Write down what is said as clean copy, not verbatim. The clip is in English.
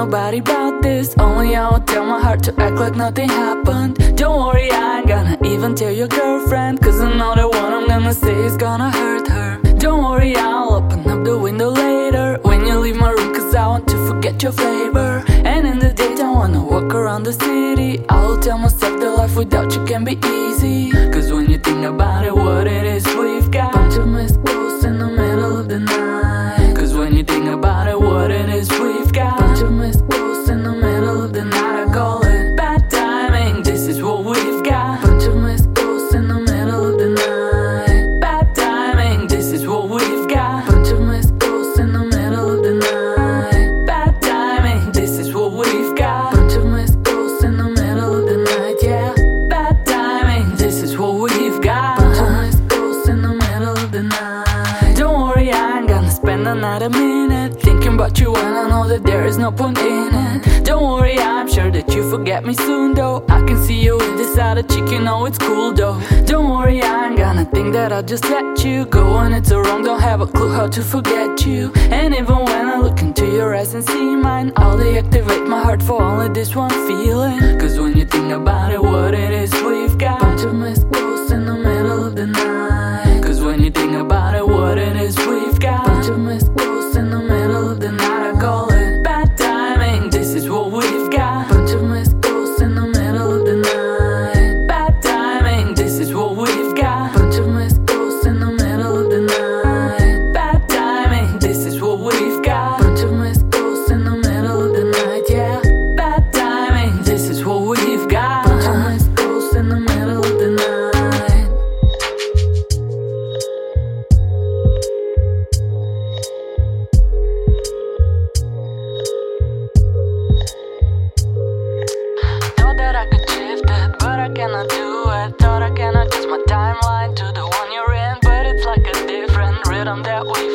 nobody about this. Only I will tell my heart to act like nothing happened. Don't worry, I ain't gonna even tell your girlfriend, cause I know that what I'm gonna say is gonna hurt her. Don't worry, I'll open up the window later when you leave my room, cause I want to forget your flavor. And in the daytime, I wanna walk around the city. I'll tell myself that life without you can be easy. Cause when you think about it, what it is we've got, bunch of missed calls in the middle of the night. Cause when you think about it, what it is we've got, bunch of missed calls in the middle of the night. I call it bad timing, this is what we've got. Bunch of missed calls in the middle of the night. Bad timing, this is what we've got. Bunch of missed calls in the middle of the night. Bad timing, this is what we've got. Bunch of missed calls in the middle of the night, yeah. Bad timing, this is what we've got. Bunch of missed calls in the middle of the night. Don't worry, I ain't gonna spend another minute thinking about you when I know that there is no point in it. Don't worry, I'm sure that you forget me soon though. I can see you with this other chick, you know it's cool though. Don't worry, I ain't gonna think that I'll just let you go when it's so wrong, don't have a clue how to forget you. And even when I look into your eyes and see mine, I'll deactivate my heart for only this one feeling. Cause when you think about it, what it is we've got, bunch of missed calls in the middle of the night. Cause when you think about it, what it is we've got, bunch of missed calls in the middle of the night. I call it bad timing, this is what we've got. Bunch of missed calls in the middle of the night. Bad timing, this is what we've got. Bunch of missed calls in the middle of the night. Bad timing, this is what we've got. Bunch of missed calls in the middle of the night, yeah. Bad timing, this is what we've got. Bunch of missed calls in the middle of the night. Thought that I could shift it, but I cannot do it. Thought I can adjust my timeline to the one you're in, but it's like a different rhythm that we